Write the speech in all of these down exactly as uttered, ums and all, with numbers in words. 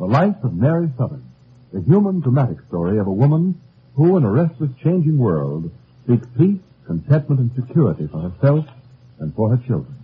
The Life of Mary Southern, the human dramatic story of a woman who, in a restless, changing world, seeks peace, contentment, and security for herself and for her children.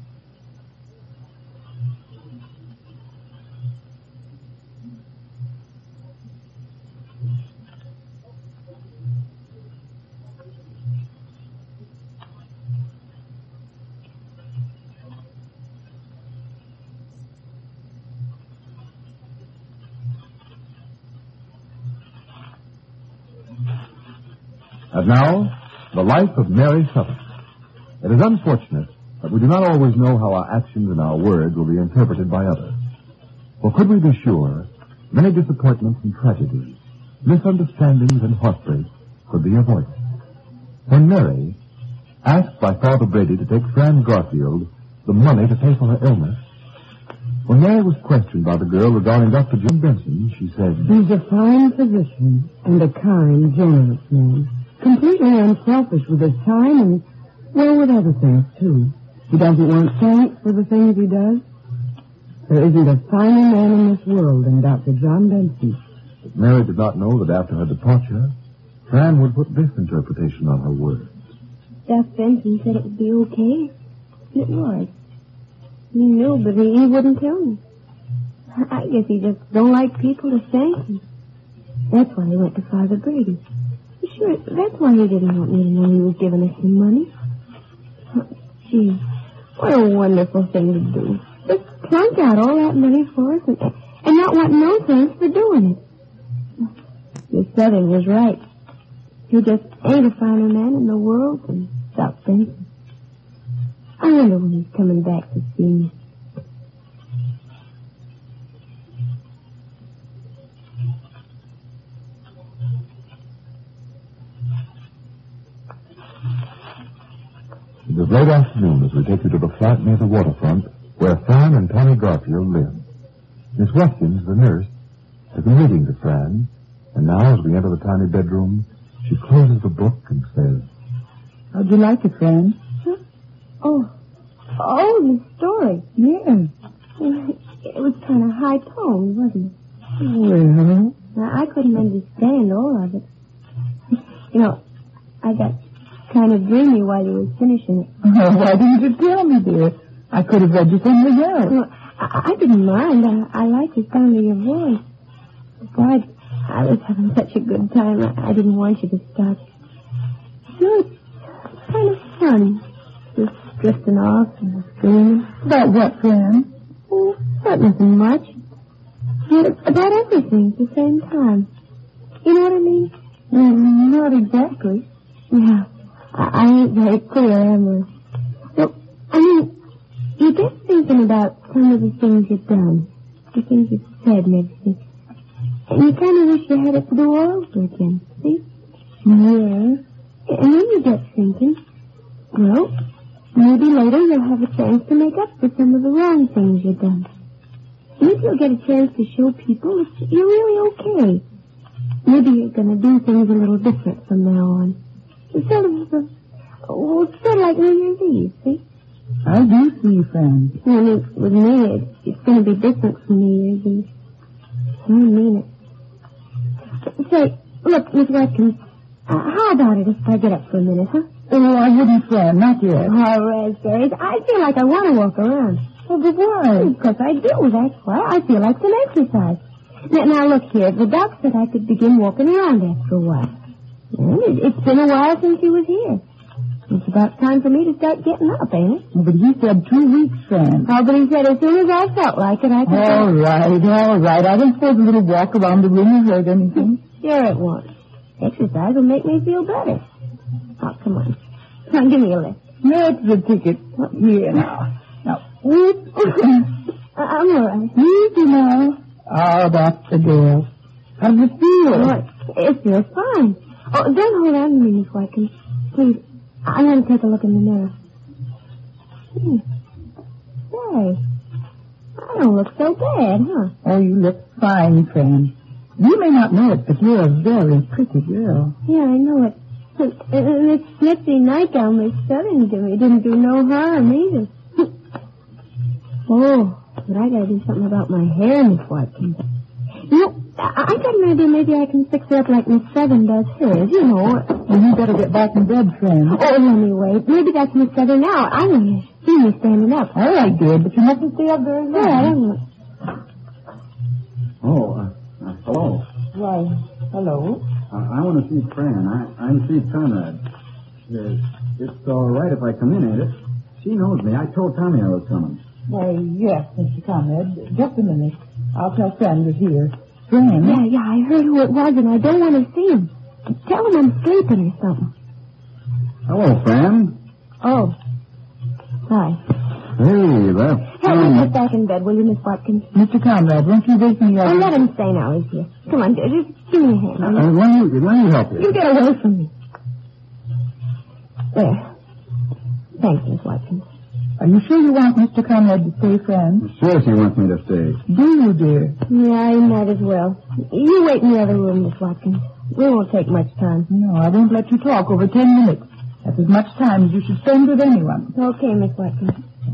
And now, the life of Mary Southern. It is unfortunate that we do not always know how our actions and our words will be interpreted by others. For could we be sure, many disappointments and tragedies, misunderstandings and heartbreaks could be avoided. When Mary, asked by Father Brady to take Fran Garfield the money to pay for her illness, when Mary was questioned by the girl regarding Doctor Jim Benson, she said, "He's a fine physician and a kind, generous man. Completely unselfish with his time and, well, with other things, too. He doesn't want thanks for the things he does. There isn't a finer man in this world than Doctor John Benson." But Mary did not know that after her departure, Fran would put this interpretation on her words. Doc Benson said it would be okay. And it was. He knew, but he, he wouldn't tell me. I guess he just don't like people to thank him. That's why he went to Father Brady. Sure, that's why he didn't want me to know he was giving us some money. Oh, gee, what a wonderful thing to do. Just plunk out all that money for us and, and not want no thanks for doing it. Miss Southern was right. He just ain't a finer man in the world than Doc Benson. I wonder when he's coming back to see me. It is late afternoon as we take you to the flat near the waterfront where Fran and Tommy Garfield live. Miss Watkins, the nurse, has been reading to Fran, and now as we enter the tiny bedroom, she closes the book and says, "How'd you like it, Fran?" Huh? Oh, oh, the story. Yeah. It was kind of high-toned, wasn't it? Well... Now, I couldn't understand all of it. You know, I got kind of dreamy while you were finishing it. Oh, why didn't you tell me, dear? I could have read you something else. Well, I, I didn't mind. I, I liked the sound of your voice. Besides, I was having such a good time, I, I didn't want you to stop. Sure, it's kind of fun. Just drifting off and screaming. About what, Fran? Oh, not nothing much. But about everything at the same time. You know what I mean? Mm, not exactly. Yeah. I, I ain't very clear, am I? So, I mean, you get thinking about some of the things you've done, the things you've said and everything. And you kind of wish you had it to do all over again, see? Yeah. And then you get thinking, well, maybe later you'll have a chance to make up for some of the wrong things you've done. Maybe you'll get a chance to show people that you're really okay. Maybe you're going to do things a little different from now on. Sort of, uh, well, sort of like New Year's Eve, see? I do see, Fran. I mean, with me, it, it's going to be different from New Year's Eve. I mean it. Say, look, Miss Watkins, uh, how about it if I get up for a minute, huh? Oh, I wouldn't, Fran, not yet. Oh, raspberries, I feel like I want to walk around. Well, but why? Because I do, that's why. I feel like some exercise. Now, now, look here, the doc said I could begin walking around after a while. Well, it, it's been a while since he was here. It's about time for me to start getting up, ain't it? Well, but he said two weeks, Fran. Oh, but he said as soon as I felt like it, I could... All right, all right. I don't suppose a little walk around the room will hurt anything. Sure it won't. Exercise will make me feel better. Oh, come on. Come on, give me a lift. That's the ticket. Here now. Now, whoop. I'm all right. Easy now. Oh, that's the girl. How does it feel? Oh, it feels fine. Oh, don't hold on to me, Miss Watkins. Please, I'm going to take a look in the mirror. Hmm. Say, I don't look so bad, huh? Oh, you look fine, Fran. You may not know it, but you're a very pretty girl. Yeah, I know it. And this snitsy nightgown Miss Southern to me didn't do no harm either. Oh, but I gotta do something about my hair, Miss Watkins. You know, I I got an idea maybe I can fix it up like Miss Southern does hers, you know. Well, you better get back in bed, friend. Oh, anyway, maybe that's Miss Southern now. I want to see me standing up. All right, dear, but you mustn't stay up very long. Yeah, I don't know. Oh, uh, uh, hello. Why, hello. Uh, I want to see Fran. I, I'm Steve Conrad. Uh, it's all right if I come in, ain't it? She knows me. I told Tommy I was coming. Why, yes, Mister Conrad. Just a minute. I'll tell Fran you're here. Fran? Yeah, yeah, I heard who it was, and I don't want to see him. Tell him I'm sleeping or something. Hello, Fran. Oh. Hi. Hey, that's... Help um, me get back in bed, will you, Miss Watkins? Mister Conrad, won't you wake me up? Oh, let him stay now, he's here. Come on, dear, just give me a hand. will you? Uh, let, me, let me help you. You get away from me. There. Thanks, Miss Watkins. Are you sure you want Mister Conrad to stay, Fran? Sure she wants me to stay. Do you, dear? Yeah, you might as well. You wait in the other room, Miss Watkins. We won't take much time. No, I won't let you talk over ten minutes. That's as much time as you should spend with anyone. Okay, Miss Watkins.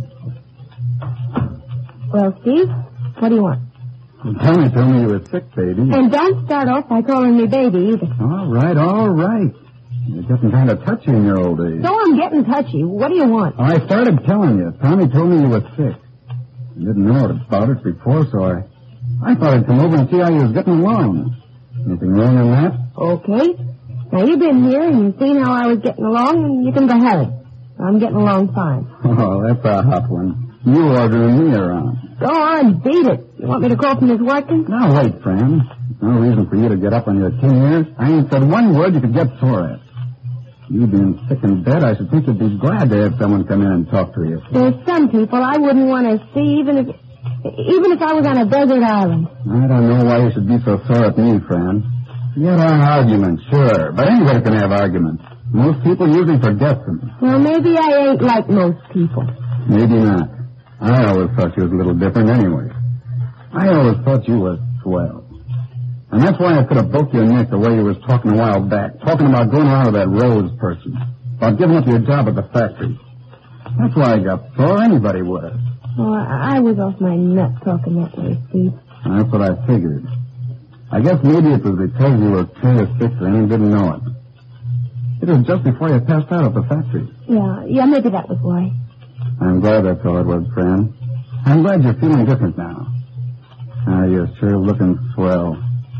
Well, Steve, what do you want? Tommy told me you were sick, baby. And don't start off by calling me baby either. All right, all right. You're getting kind of touchy in your old age. So I'm getting touchy. What do you want? I started telling you. Tommy told me you were sick. I didn't know about it before, so I, I thought I'd come over and see how you was getting along. Anything wrong in that? Okay. Now, you've been here and you've seen how I was getting along, and you can go have it. I'm getting along fine. Oh, that's a hot one. You ordering me around. Go on, beat it. You want me to call from Miss Watkins? Now, wait, friend. No reason for you to get up on your tin ears. I ain't said one word you could get sore at. You being sick in bed, I should think you'd be glad to have someone come in and talk to you. There's some people I wouldn't want to see, even if even if I was on a desert island. I don't know why you should be so sore at me, friend. Get on arguments, sure. But anybody can have arguments. Most people usually forget them. Well, maybe I ain't like most people. Maybe not. I always thought you was a little different anyway. I always thought you was swell. And that's why I could have broke your neck the way you was talking a while back, talking about going around with that Rose person, about giving up your job at the factory. That's why I got sore. Anybody would have. Oh, I I was off my nut talking that way, Steve. That's what I figured. I guess maybe it was because you were kind of sick and didn't know it. It was just before you passed out at the factory. Yeah, yeah, maybe that was why. I'm glad that's all it was, friend. I'm glad you're feeling different now. Ah, you're sure looking swell.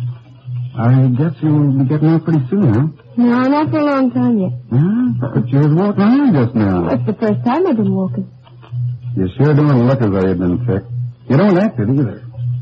I guess you'll be getting out pretty soon, huh? No, not for a long time yet. Yeah, but you was walking around just now. That's the first time I've been walking. You sure don't look as though you've been sick. You don't act it either.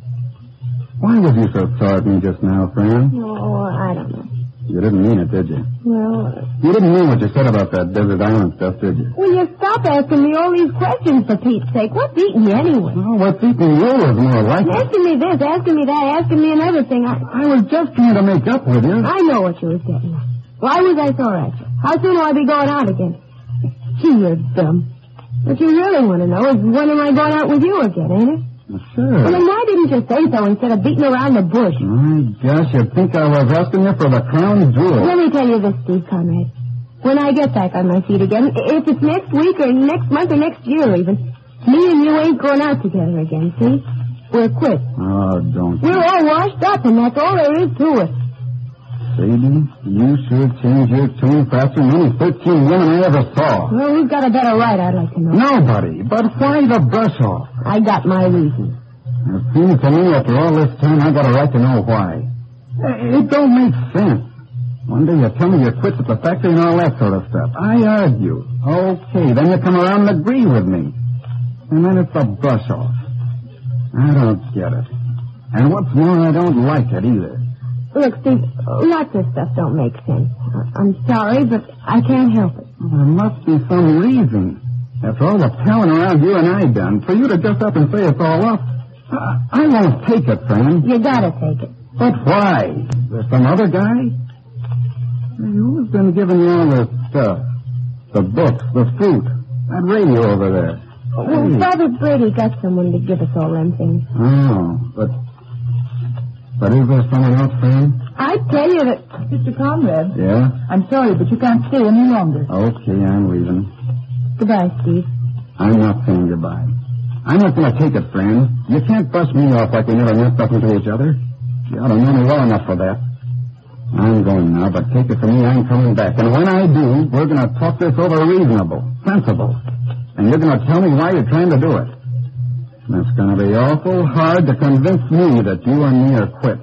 Why was you so sorry at me just now, friend? Oh, I don't know. You didn't mean it, did you? Well, You didn't mean what you said about that desert island stuff, did you? will you stop asking me all these questions for Pete's sake? What's eating you anyway? Well, what's eating you is more like it. Asking me this, asking me that, asking me another thing. I, I was just trying to make up with you. I know what you was getting at. Why was I so at you? How soon will I be going out again? Gee, you're dumb. What you really want to know is when am I going out with you again, ain't it? Sure. Well, then why didn't you say so instead of beating around the bush? My gosh, you'd think I was asking you for the crown jewel. Let me tell you this, Steve Conrad. When I get back on my feet again, if it's next week or next month or next year even, me and you ain't going out together again, see? We're quit. Oh, don't. We're all washed up, and that's all there is to it. Sadie, you sure changed your tune faster than any thirteen women I ever saw. Well, who's got a better right, I'd like to know. Nobody. But why the brush off? I got my reasons. It seems to me after all this time I got a right to know why. It don't make sense. One day you tell me you quit at the factory and all that sort of stuff. I argue. Okay, then you come around and agree with me. And then it's a brush off. I don't get it. And what's more, I don't like it either. Look, Steve, lots of stuff don't make sense. I'm sorry, but I can't help it. Well, there must be some reason. After all the telling around you and I done, for you to just up and say it's all up, I, I won't take it, friend. You gotta take it. But why? There's some other guy? Hey, who's been giving you all this stuff? The books, the fruit, that radio over there. Well, Hey. Father Brady got someone to give us all them things. Oh, but... But is there someone else, friend? I tell you that... Mister Conrad, Yeah? I'm sorry, but you can't stay any longer. Okay, I'm leaving. Goodbye, Steve. I'm not saying goodbye. I'm not going to take it, friend. You can't bust me off like we never meant nothing to each other. You ought to know me well enough for that. I'm going now, but take it from me, I'm coming back. And when I do, we're going to talk this over reasonable, sensible. And you're going to tell me why you're trying to do it. And it's going to be awful hard to convince me that you and me are quit.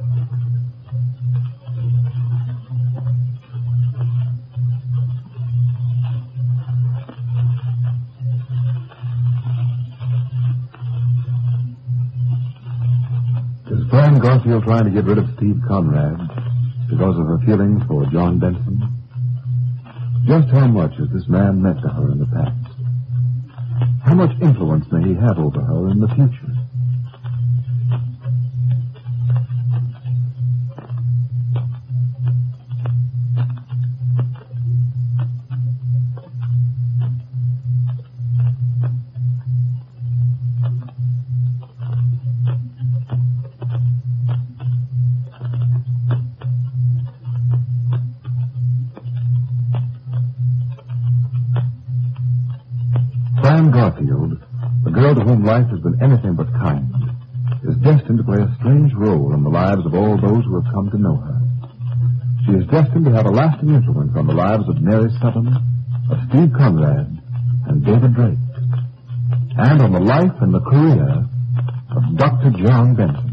Is Fran Garfield trying to get rid of Steve Conrad because of her feelings for John Benson? Just how much has this man meant to her in the past? How much influence may he have over her in the future? Fran Garfield, the girl to whom life has been anything but kind, is destined to play a strange role in the lives of all those who have come to know her. She is destined to have a lasting influence on the lives of Mary Sutton, of Steve Conrad, and David Drake, and on the life and the career of Doctor John Benson.